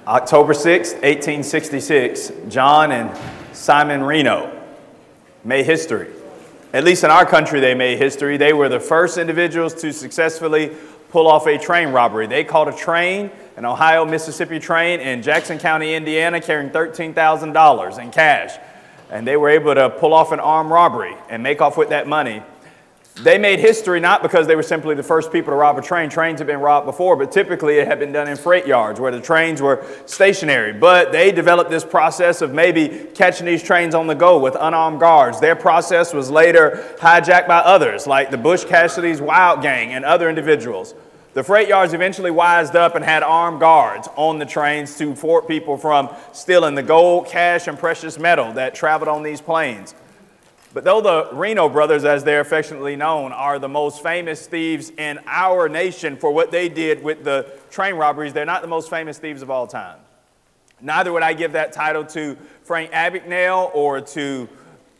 October 6th, 1866, John and Simon Reno made history. At least in our country, they made history. They were the first individuals to successfully pull off a train robbery. They caught a train, an Ohio-Mississippi train in Jackson County, Indiana, carrying $13,000 in cash. And they were able to pull off an armed robbery and make off with that money. They made history not because they were simply the first people to rob a train. Trains had been robbed before, but typically it had been done in freight yards where the trains were stationary. But they developed this process of maybe catching these trains on the go with unarmed guards. Their process was later hijacked by others, like the Bush Cassidy's Wild Gang and other individuals. The freight yards eventually wised up and had armed guards on the trains to thwart people from stealing the gold, cash, and precious metal that traveled on these planes. But though the Reno brothers, as they're affectionately known, are the most famous thieves in our nation for what they did with the train robberies, they're not the most famous thieves of all time. Neither would I give that title to Frank Abagnale or to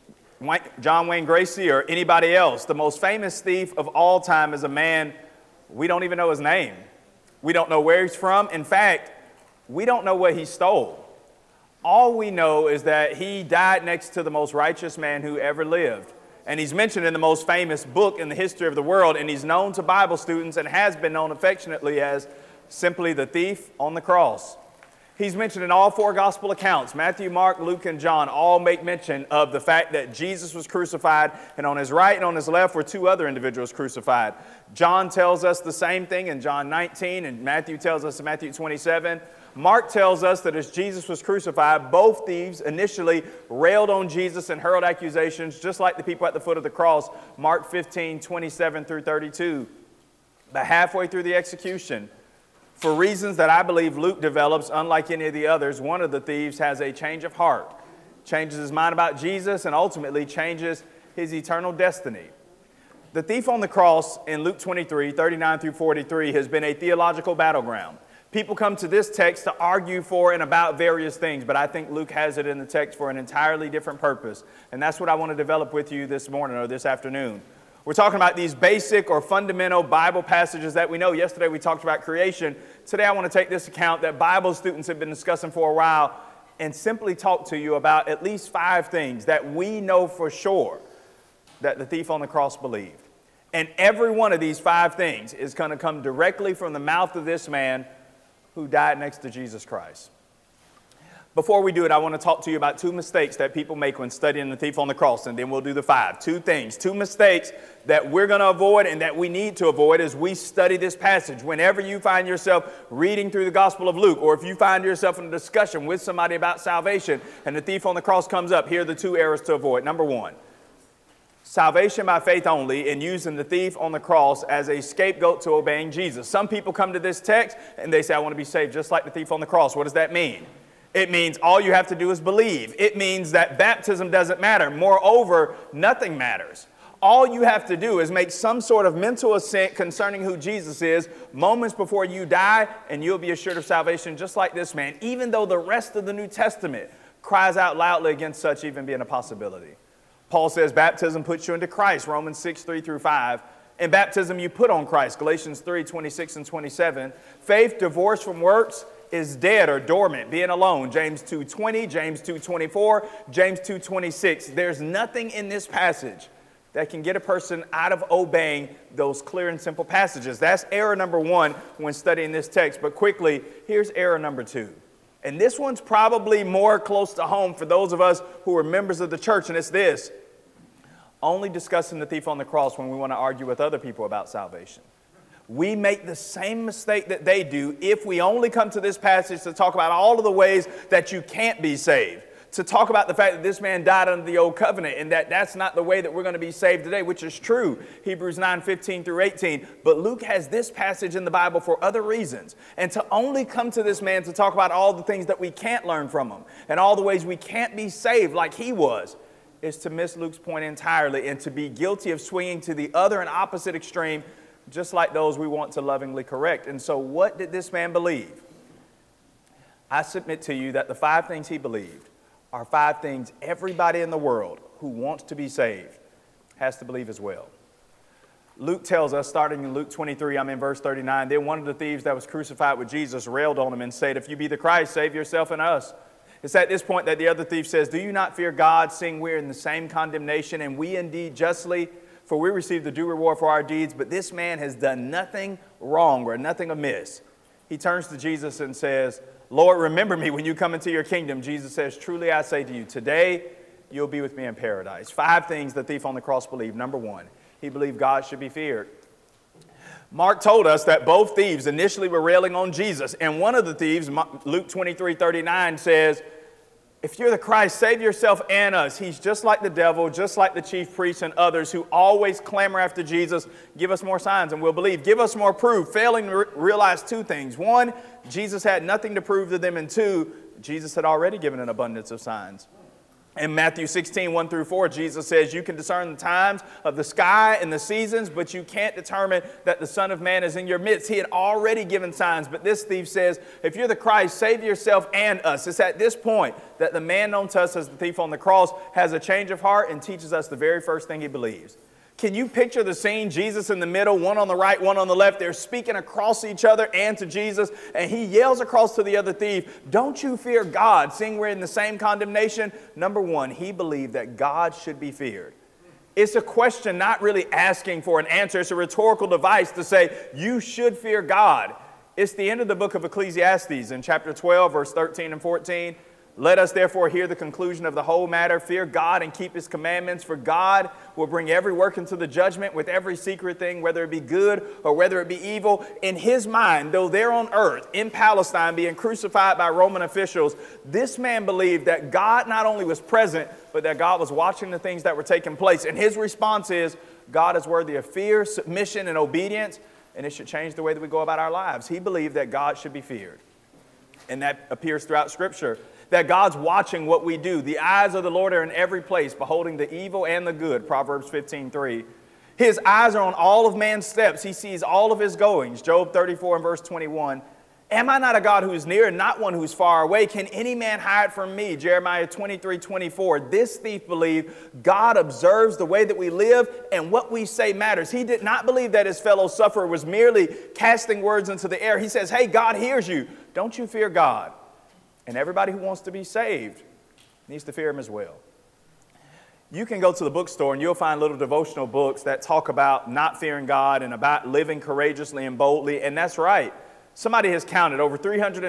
John Wayne Gacy or anybody else. The most famous thief of all time is a man, we don't even know his name. We don't know where he's from. In fact, we don't know what he stole. All we know is that he died next to the most righteous man who ever lived. And he's mentioned in the most famous book in the history of the world, and he's known to Bible students and has been known affectionately as simply the thief on the cross. He's mentioned in all four gospel accounts. Matthew, Mark, Luke, and John all make mention of the fact that Jesus was crucified, and on his right and on his left were two other individuals crucified. John tells us the same thing in John 19, and Matthew tells us in Matthew 27. Mark tells us that as Jesus was crucified, both thieves initially railed on Jesus and hurled accusations, just like the people at the foot of the cross, Mark 15, 27 through 32. But halfway through the execution, for reasons that I believe Luke develops, unlike any of the others, one of the thieves has a change of heart, changes his mind about Jesus, and ultimately changes his eternal destiny. The thief on the cross in Luke 23, 39 through 43 has been a theological battleground. People come to this text to argue for and about various things, but I think Luke has it in the text for an entirely different purpose. And that's what I want to develop with you this morning or this afternoon. We're talking about these basic or fundamental Bible passages that we know. Yesterday we talked about creation. Today I want to take this account that Bible students have been discussing for a while and simply talk to you about at least 5 things that we know for sure that the thief on the cross believed. And every one of these 5 things is going to come directly from the mouth of this man who died next to Jesus Christ. Before we do it, I want to talk to you about 2 mistakes that people make when studying the thief on the cross, and then we'll do the 5. 2 things, 2 mistakes that we're going to avoid and that we need to avoid as we study this passage. Whenever you find yourself reading through the Gospel of Luke, or if you find yourself in a discussion with somebody about salvation and the thief on the cross comes up, here are the 2 errors to avoid. Number 1, salvation by faith only, and using the thief on the cross as a scapegoat to obeying Jesus. Some people come to this text and they say, I want to be saved just like the thief on the cross. What does that mean? It means all you have to do is believe. It means that baptism doesn't matter. Moreover, nothing matters. All you have to do is make some sort of mental assent concerning who Jesus is moments before you die, and you'll be assured of salvation just like this man, even though the rest of the New Testament cries out loudly against such even being a possibility. Paul says baptism puts you into Christ, Romans 6, 3 through 5. In baptism, you put on Christ, Galatians 3, 26 and 27. Faith divorced from works is dead or dormant, being alone, James 2:20, James 2:24, James 2:26. There's nothing in this passage that can get a person out of obeying those clear and simple passages. That's error number 1 when studying this text. But quickly, here's error number 2. And this one's probably more close to home for those of us who are members of the church, and it's this: only discussing the thief on the cross when we want to argue with other people about salvation. We make the same mistake that they do if we only come to this passage to talk about all of the ways that you can't be saved, to talk about the fact that this man died under the old covenant and that that's not the way that we're going to be saved today, which is true, Hebrews 9, 15 through 18. But Luke has this passage in the Bible for other reasons. And to only come to this man to talk about all the things that we can't learn from him and all the ways we can't be saved like he was is to miss Luke's point entirely and to be guilty of swinging to the other and opposite extreme, just like those we want to lovingly correct. And so what did this man believe? I submit to you that the 5 things he believed are 5 things everybody in the world who wants to be saved has to believe as well. Luke tells us, starting in Luke 23, I'm in verse 39, then one of the thieves that was crucified with Jesus railed on him and said, if you be the Christ, save yourself and us. It's at this point that the other thief says, do you not fear God, seeing we're in the same condemnation, and we indeed justly, for we receive the due reward for our deeds, but this man has done nothing wrong or nothing amiss. He turns to Jesus and says, Lord, remember me when you come into your kingdom. Jesus says, truly I say to you, today you'll be with me in paradise. 5 things the thief on the cross believed. Number 1, he believed God should be feared. Mark told us that both thieves initially were railing on Jesus. And one of the thieves, Luke 23:39, says, if you're the Christ, save yourself and us. He's just like the devil, just like the chief priests and others who always clamor after Jesus. Give us more signs and we'll believe. Give us more proof, failing to realize 2 things. 1, Jesus had nothing to prove to them. And 2, Jesus had already given an abundance of signs. In Matthew 16, 1 through 4, Jesus says, you can discern the times of the sky and the seasons, but you can't determine that the Son of Man is in your midst. He had already given signs, but this thief says, if you're the Christ, save yourself and us. It's at this point that the man known to us as the thief on the cross has a change of heart and teaches us the very first thing he believes. Can you picture the scene? Jesus in the middle, one on the right, one on the left. They're speaking across each other and to Jesus. And he yells across to the other thief, don't you fear God, seeing we're in the same condemnation? Number 1, he believed that God should be feared. It's a question not really asking for an answer. It's a rhetorical device to say, you should fear God. It's the end of the book of Ecclesiastes in chapter 12, verse 13 and 14. Let us therefore hear the conclusion of the whole matter. Fear God and keep his commandments, for God will bring every work into the judgment with every secret thing, whether it be good or whether it be evil. In his mind, though there on earth, in Palestine, being crucified by Roman officials, this man believed that God not only was present, but that God was watching the things that were taking place. And his response is, God is worthy of fear, submission, and obedience, and it should change the way that we go about our lives. He believed that God should be feared. And that appears throughout Scripture. That God's watching what we do. The eyes of the Lord are in every place, beholding the evil and the good. Proverbs 15:3. His eyes are on all of man's steps. He sees all of his goings. Job 34 and verse 21. Am I not a God who is near and not one who's far away? Can any man hide from me? Jeremiah 23:24. This thief believed God observes the way that we live and what we say matters. He did not believe that his fellow sufferer was merely casting words into the air. He says, hey, God hears you. Don't you fear God? And everybody who wants to be saved needs to fear him as well. You can go to the bookstore and you'll find little devotional books that talk about not fearing God and about living courageously and boldly. And that's right. Somebody has counted over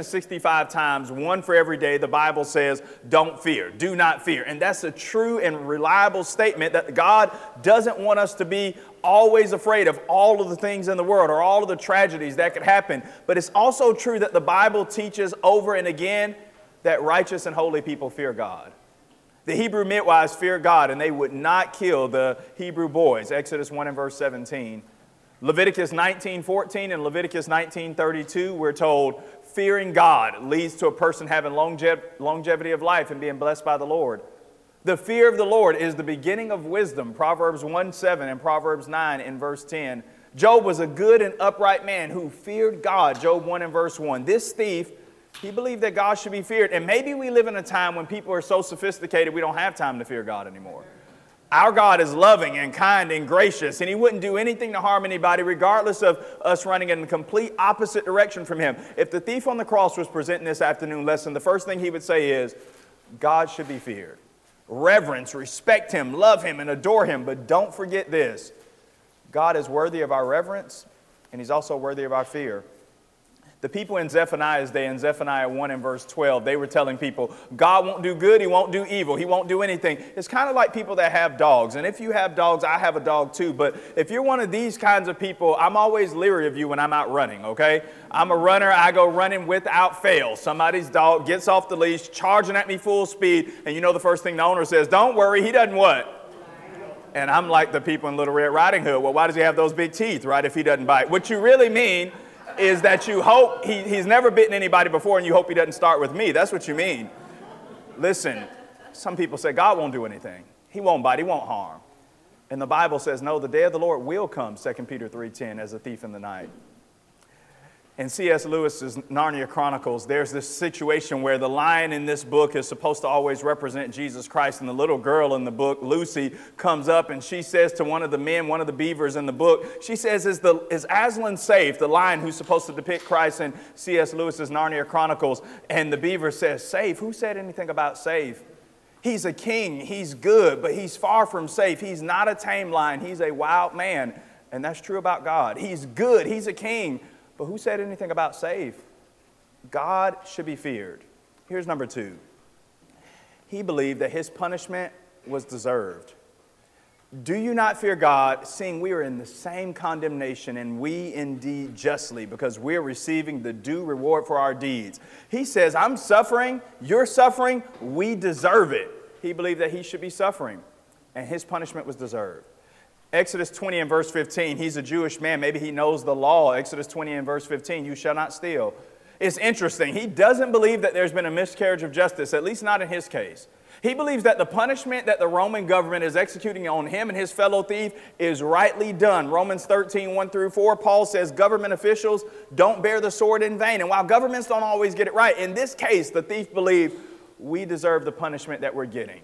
365 times, one for every day, the Bible says, don't fear, do not fear. And that's a true and reliable statement that God doesn't want us to be always afraid of all of the things in the world or all of the tragedies that could happen. But it's also true that the Bible teaches over and again that righteous and holy people fear God. The Hebrew midwives feared God and they would not kill the Hebrew boys. Exodus 1 and verse 17. Leviticus 19:14 and Leviticus 19:32, we're told, fearing God leads to a person having longevity of life and being blessed by the Lord. The fear of the Lord is the beginning of wisdom. Proverbs 1:7 and Proverbs 9 in verse 10. Job was a good and upright man who feared God. Job 1 and verse 1. This thief, he believed that God should be feared. And maybe we live in a time when people are so sophisticated we don't have time to fear God anymore. Our God is loving and kind and gracious, and he wouldn't do anything to harm anybody regardless of us running in the complete opposite direction from him. If the thief on the cross was presenting this afternoon lesson, the first thing he would say is, God should be feared. Reverence, respect him, love him, and adore him. But don't forget this. God is worthy of our reverence, and he's also worthy of our fear. The people in Zephaniah's day, in Zephaniah 1 and verse 12, they were telling people, God won't do good, he won't do evil, he won't do anything. It's kind of like people that have dogs. And if you have dogs, I have a dog too. But if you're one of these kinds of people, I'm always leery of you when I'm out running, okay? I'm a runner, I go running without fail. Somebody's dog gets off the leash, charging at me full speed, and you know the first thing the owner says, don't worry, he doesn't what? And I'm like the people in Little Red Riding Hood. Well, why does he have those big teeth, right, if he doesn't bite? What you really mean is that you hope he's never bitten anybody before and you hope he doesn't start with me. That's what you mean. Listen, some people say God won't do anything. He won't bite, he won't harm. And the Bible says, no, the day of the Lord will come, 2 Peter 3:10, as a thief in the night. In C.S. Lewis's Narnia Chronicles, there's this situation where the lion in this book is supposed to always represent Jesus Christ, and the little girl in the book, Lucy, comes up and she says to one of the men, one of the beavers in the book, she says, is Aslan safe, the lion who's supposed to depict Christ in C.S. Lewis's Narnia Chronicles? And the beaver says, safe? Who said anything about safe? He's a king, he's good, but he's far from safe. He's not a tame lion, he's a wild man. And that's true about God. He's good, he's a king. But who said anything about safe? God should be feared. Here's number 2. He believed that his punishment was deserved. Do you not fear God, seeing we are in the same condemnation, and we indeed justly, because we're receiving the due reward for our deeds? He says, I'm suffering, you're suffering, we deserve it. He believed that he should be suffering, and his punishment was deserved. Exodus 20 and verse 15, he's a Jewish man. Maybe he knows the law. Exodus 20 and verse 15, you shall not steal. It's interesting. He doesn't believe that there's been a miscarriage of justice, at least not in his case. He believes that the punishment that the Roman government is executing on him and his fellow thief is rightly done. Romans 13, 1 through 4, Paul says government officials don't bear the sword in vain. And while governments don't always get it right, in this case, the thief believed we deserve the punishment that we're getting.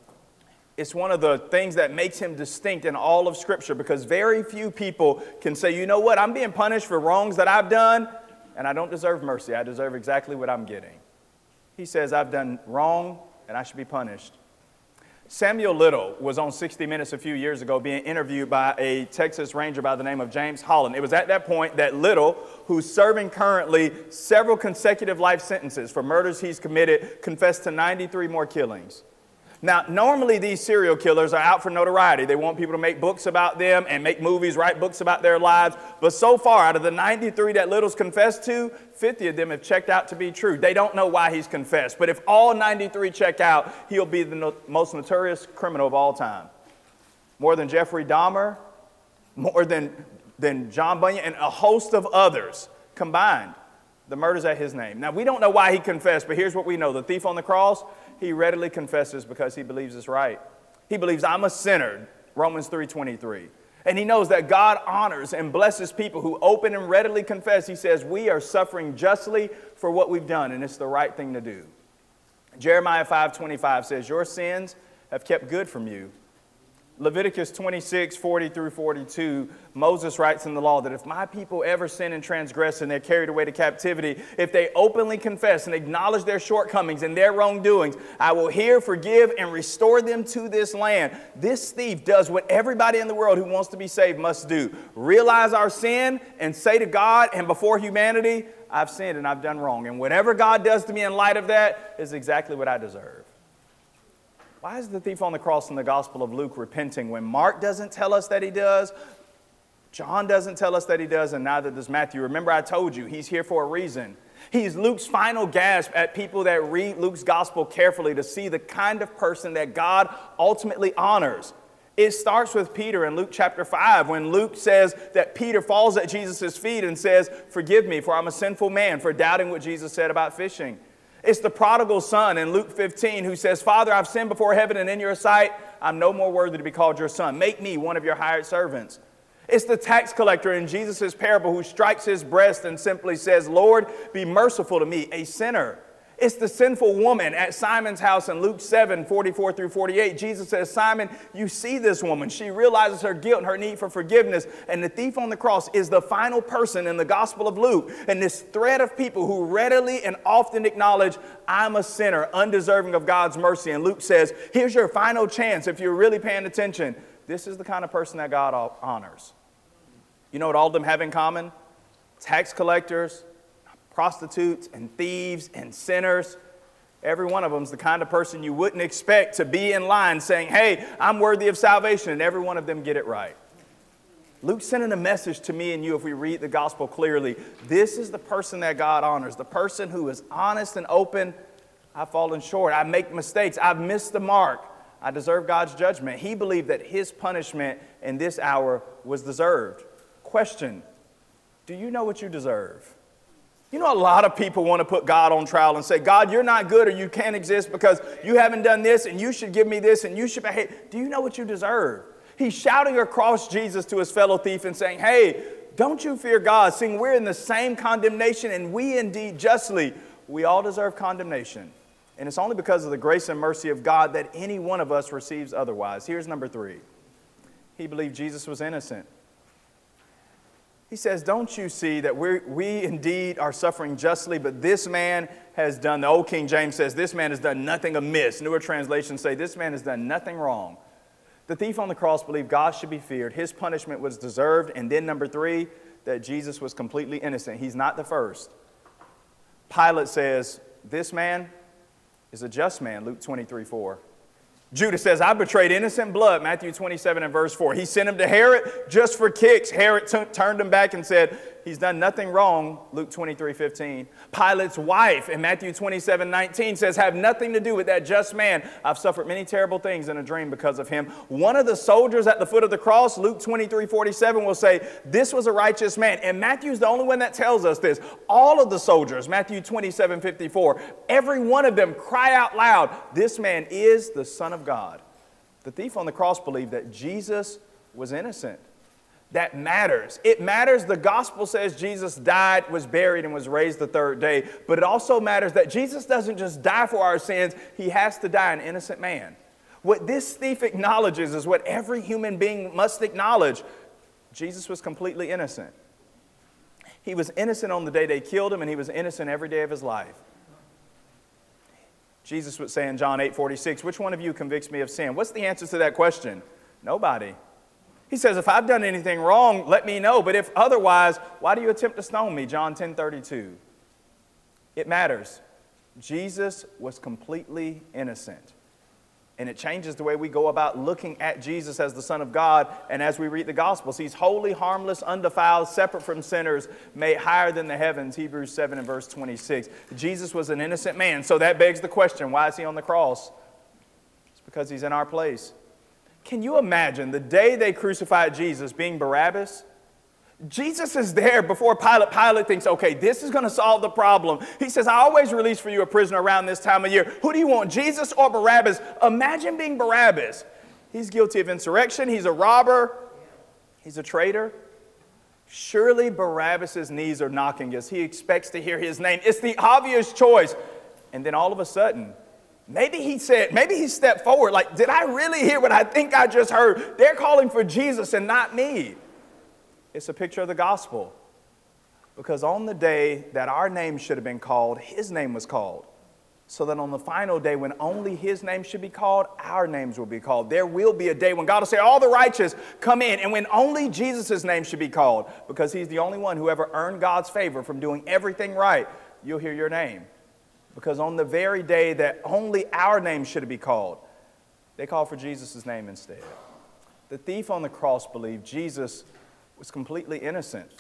It's one of the things that makes him distinct in all of Scripture, because very few people can say, you know what, I'm being punished for wrongs that I've done, and I don't deserve mercy. I deserve exactly what I'm getting. He says, I've done wrong, and I should be punished. Samuel Little was on 60 Minutes a few years ago being interviewed by a Texas Ranger by the name of James Holland. It was at that point that Little, who's serving currently several consecutive life sentences for murders he's committed, confessed to 93 more killings. Now, normally these serial killers are out for notoriety. They want people to make books about them and make movies, write books about their lives. But so far, out of the 93 that Little's confessed to, 50 of them have checked out to be true. They don't know why he's confessed. But if all 93 check out, he'll be the most notorious criminal of all time. More than Jeffrey Dahmer, more than John Bunyan, and a host of others combined. The murders at his name. Now, we don't know why he confessed, but here's what we know. The thief on the cross, he readily confesses because he believes it's right. He believes, I'm a sinner, Romans 3:23. And he knows that God honors and blesses people who open and readily confess. He says, we are suffering justly for what we've done, and it's the right thing to do. Jeremiah 5:25 says, your sins have kept good from you. Leviticus 26, 40 through 42, Moses writes in the law that if my people ever sin and transgress and they're carried away to captivity, if they openly confess and acknowledge their shortcomings and their wrongdoings, I will hear, forgive, and restore them to this land. This thief does what everybody in the world who wants to be saved must do. Realize our sin and say to God and before humanity, I've sinned and I've done wrong. And whatever God does to me in light of that is exactly what I deserve. Why is the thief on the cross in the Gospel of Luke repenting when Mark doesn't tell us that he does, John doesn't tell us that he does, and neither does Matthew? Remember, I told you, he's here for a reason. He's Luke's final gasp at people that read Luke's Gospel carefully to see the kind of person that God ultimately honors. It starts with Peter in Luke chapter 5 when Luke says that Peter falls at Jesus' feet and says, forgive me, for I'm a sinful man, for doubting what Jesus said about fishing. It's the prodigal son in Luke 15 who says, Father, I've sinned before heaven and in your sight. I'm no more worthy to be called your son. Make me one of your hired servants. It's the tax collector in Jesus' parable who strikes his breast and simply says, Lord, be merciful to me, a sinner. It's the sinful woman at Simon's house in Luke 7, 44 through 48. Jesus says, Simon, you see this woman. She realizes her guilt and her need for forgiveness. And the thief on the cross is the final person in the Gospel of Luke. And this thread of people who readily and often acknowledge, I'm a sinner, undeserving of God's mercy. And Luke says, here's your final chance if you're really paying attention. This is the kind of person that God honors. You know what all of them have in common? Tax collectors, prostitutes and thieves and sinners. Every one of them is the kind of person you wouldn't expect to be in line saying, hey, I'm worthy of salvation, and every one of them get it right. Luke's sending a message to me and you if we read the gospel clearly. This is the person that God honors, the person who is honest and open. I've fallen short. I make mistakes. I've missed the mark. I deserve God's judgment. He believed that his punishment in this hour was deserved. Question, do you know what you deserve? You know, a lot of people want to put God on trial and say, God, you're not good or you can't exist because you haven't done this and you should give me this and you should behave. Do you know what you deserve? He's shouting across Jesus to his fellow thief and saying, hey, don't you fear God, seeing we're in the same condemnation, and we indeed justly, we all deserve condemnation. And it's only because of the grace and mercy of God that any one of us receives otherwise. Here's number 3. He believed Jesus was innocent. He says, don't you see that we indeed are suffering justly, but this man has done, the old King James says, this man has done nothing amiss. Newer translations say, this man has done nothing wrong. The thief on the cross believed God should be feared. His punishment was deserved. And then number 3, that Jesus was completely innocent. He's not the first. Pilate says, this man is a just man, Luke 23:4. Judas says, I betrayed innocent blood, Matthew 27 and verse 4. He sent him to Herod just for kicks. Herod turned him back and said, he's done nothing wrong, Luke 23:15. Pilate's wife in Matthew 27:19 says, have nothing to do with that just man. I've suffered many terrible things in a dream because of him. One of the soldiers at the foot of the cross, Luke 23:47, will say, this was a righteous man. And Matthew's the only one that tells us this. All of the soldiers, Matthew 27:54, every one of them cry out loud, this man is the Son of God. The thief on the cross believed that Jesus was innocent. That matters. It matters. The gospel says Jesus died, was buried, and was raised the third day. But it also matters that Jesus doesn't just die for our sins. He has to die an innocent man. What this thief acknowledges is what every human being must acknowledge. Jesus was completely innocent. He was innocent on the day they killed him, and he was innocent every day of his life. Jesus would say in John 8:46, which one of you convicts me of sin? What's the answer to that question? Nobody. He says, if I've done anything wrong, let me know. But if otherwise, why do you attempt to stone me? John 10:32. It matters. Jesus was completely innocent. And it changes the way we go about looking at Jesus as the Son of God. And as we read the Gospels, he's holy, harmless, undefiled, separate from sinners, made higher than the heavens, Hebrews 7 and verse 26. Jesus was an innocent man. So that begs the question, why is he on the cross? It's because he's in our place. Can you imagine the day they crucified Jesus being Barabbas? Jesus is there before Pilate. Pilate thinks, okay, this is going to solve the problem. He says, I always release for you a prisoner around this time of year. Who do you want, Jesus or Barabbas? Imagine being Barabbas. He's guilty of insurrection. He's a robber. He's a traitor. Surely Barabbas' knees are knocking as he expects to hear his name. It's the obvious choice. And then all of a sudden, maybe he stepped forward like, did I really hear what I think I just heard? They're calling for Jesus and not me. It's a picture of the gospel. Because on the day that our name should have been called, his name was called. So that on the final day when only his name should be called, our names will be called. There will be a day when God will say, all the righteous come in. And when only Jesus' name should be called, because he's the only one who ever earned God's favor from doing everything right, you'll hear your name. Because on the very day that only our name should be called, they called for Jesus' name instead. The thief on the cross believed Jesus was completely innocent.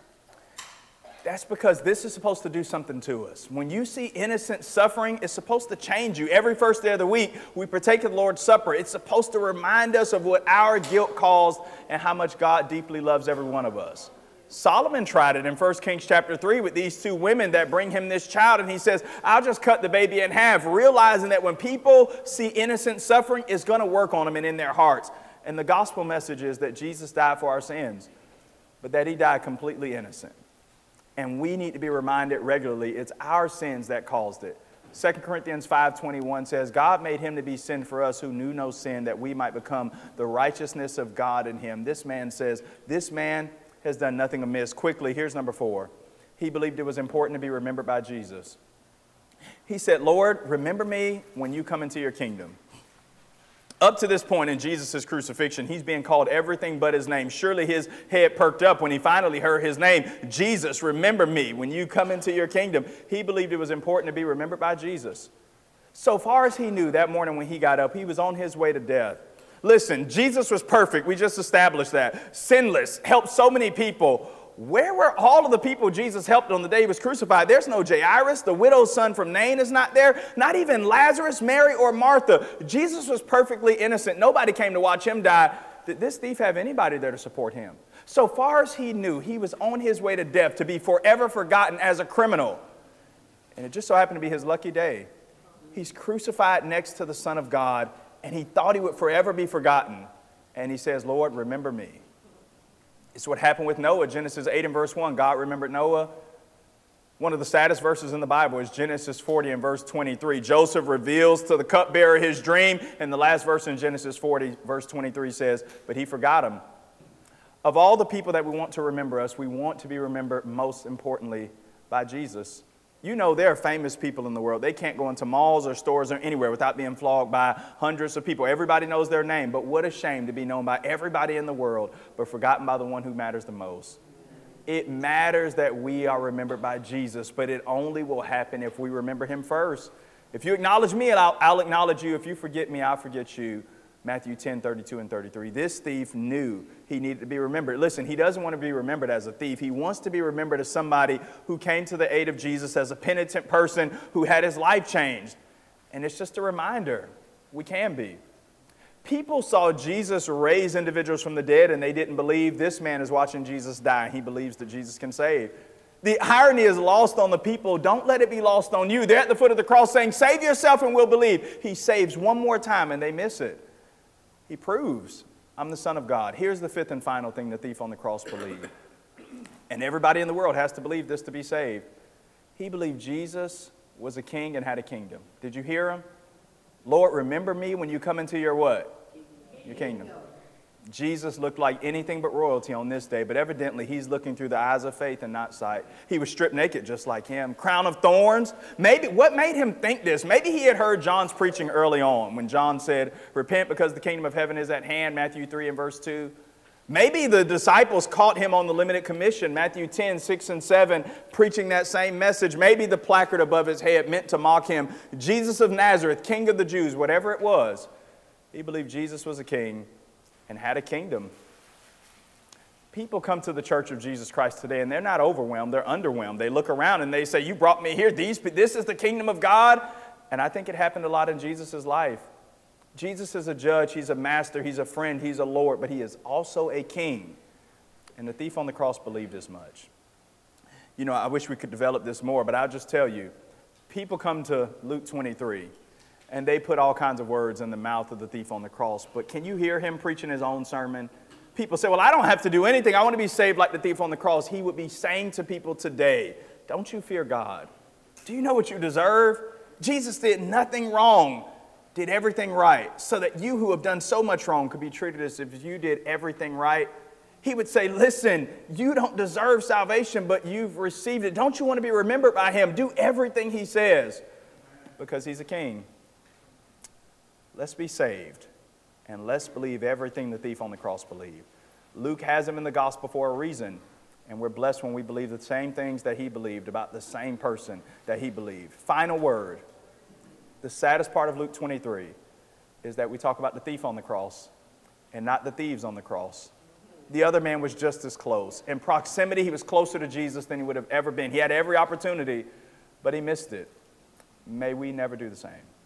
That's because this is supposed to do something to us. When you see innocent suffering, it's supposed to change you. Every first day of the week, we partake of the Lord's Supper. It's supposed to remind us of what our guilt caused and how much God deeply loves every one of us. Solomon tried it in 1 Kings chapter 3 with these two women that bring him this child. And he says, I'll just cut the baby in half, realizing that when people see innocent suffering, it's going to work on them and in their hearts. And the gospel message is that Jesus died for our sins, but that he died completely innocent. And we need to be reminded regularly, it's our sins that caused it. 2 Corinthians 5:21 says, God made him to be sin for us who knew no sin, that we might become the righteousness of God in him. This man says, this man has done nothing amiss. Quickly, here's number 4. He believed it was important to be remembered by Jesus. He said, Lord, remember me when you come into your kingdom. Up to this point in Jesus' crucifixion, he's being called everything but his name. Surely his head perked up when he finally heard his name. Jesus, remember me when you come into your kingdom. He believed it was important to be remembered by Jesus. So far as he knew that morning when he got up, he was on his way to death. Listen, Jesus was perfect. We just established that. Sinless, helped so many people. Where were all of the people Jesus helped on the day he was crucified? There's no Jairus. The widow's son from Nain is not there. Not even Lazarus, Mary, or Martha. Jesus was perfectly innocent. Nobody came to watch him die. Did this thief have anybody there to support him? So far as he knew, he was on his way to death to be forever forgotten as a criminal. And it just so happened to be his lucky day. He's crucified next to the Son of God, and he thought he would forever be forgotten. And he says, Lord, remember me. It's what happened with Noah. Genesis 8 and verse 1, God remembered Noah. One of the saddest verses in the Bible is Genesis 40 and verse 23. Joseph reveals to the cupbearer his dream, and the last verse in Genesis 40, verse 23 says, but he forgot him. Of all the people that we want to remember us, we want to be remembered most importantly by Jesus. You know there are famous people in the world. They can't go into malls or stores or anywhere without being flogged by hundreds of people. Everybody knows their name, but what a shame to be known by everybody in the world, but forgotten by the one who matters the most. It matters that we are remembered by Jesus, but it only will happen if we remember him first. If you acknowledge me, I'll acknowledge you. If you forget me, I'll forget you. Matthew 10, 32 and 33. This thief knew he needed to be remembered. Listen, he doesn't want to be remembered as a thief. He wants to be remembered as somebody who came to the aid of Jesus, as a penitent person who had his life changed. And it's just a reminder, we can be. People saw Jesus raise individuals from the dead and they didn't believe. This man is watching Jesus die. He believes that Jesus can save. The irony is lost on the people. Don't let it be lost on you. They're at the foot of the cross saying, save yourself and we'll believe. He saves one more time and they miss it. He proves, I'm the Son of God. Here's the fifth and final thing the thief on the cross believed. And everybody in the world has to believe this to be saved. He believed Jesus was a king and had a kingdom. Did you hear him? Lord, remember me when you come into your what? Your kingdom. Jesus looked like anything but royalty on this day, but evidently he's looking through the eyes of faith and not sight. He was stripped naked just like him. Crown of thorns. Maybe what made him think this? Maybe he had heard John's preaching early on when John said, repent because the kingdom of heaven is at hand, Matthew 3 and verse 2. Maybe the disciples caught him on the limited commission, Matthew 10, 6 and 7, preaching that same message. Maybe the placard above his head meant to mock him. Jesus of Nazareth, King of the Jews, whatever it was. He believed Jesus was a king and had a kingdom. People come to the Church of Jesus Christ today and they're not overwhelmed, they're underwhelmed. They look around and they say, you brought me here, this is the kingdom of God. And I think it happened a lot in Jesus' life. Jesus is a judge, he's a master, he's a friend, he's a Lord, but he is also a king. And the thief on the cross believed as much. You know, I wish we could develop this more, but I'll just tell you, people come to Luke 23 and they put all kinds of words in the mouth of the thief on the cross. But can you hear him preaching his own sermon? People say, well, I don't have to do anything. I want to be saved like the thief on the cross. He would be saying to people today, don't you fear God? Do you know what you deserve? Jesus did nothing wrong, did everything right, so that you who have done so much wrong could be treated as if you did everything right. He would say, listen, you don't deserve salvation, but you've received it. Don't you want to be remembered by him? Do everything he says because he's a king. Let's be saved, and let's believe everything the thief on the cross believed. Luke has him in the gospel for a reason, and we're blessed when we believe the same things that he believed about the same person that he believed. Final word. The saddest part of Luke 23 is that we talk about the thief on the cross and not the thieves on the cross. The other man was just as close. In proximity, he was closer to Jesus than he would have ever been. He had every opportunity, but he missed it. May we never do the same.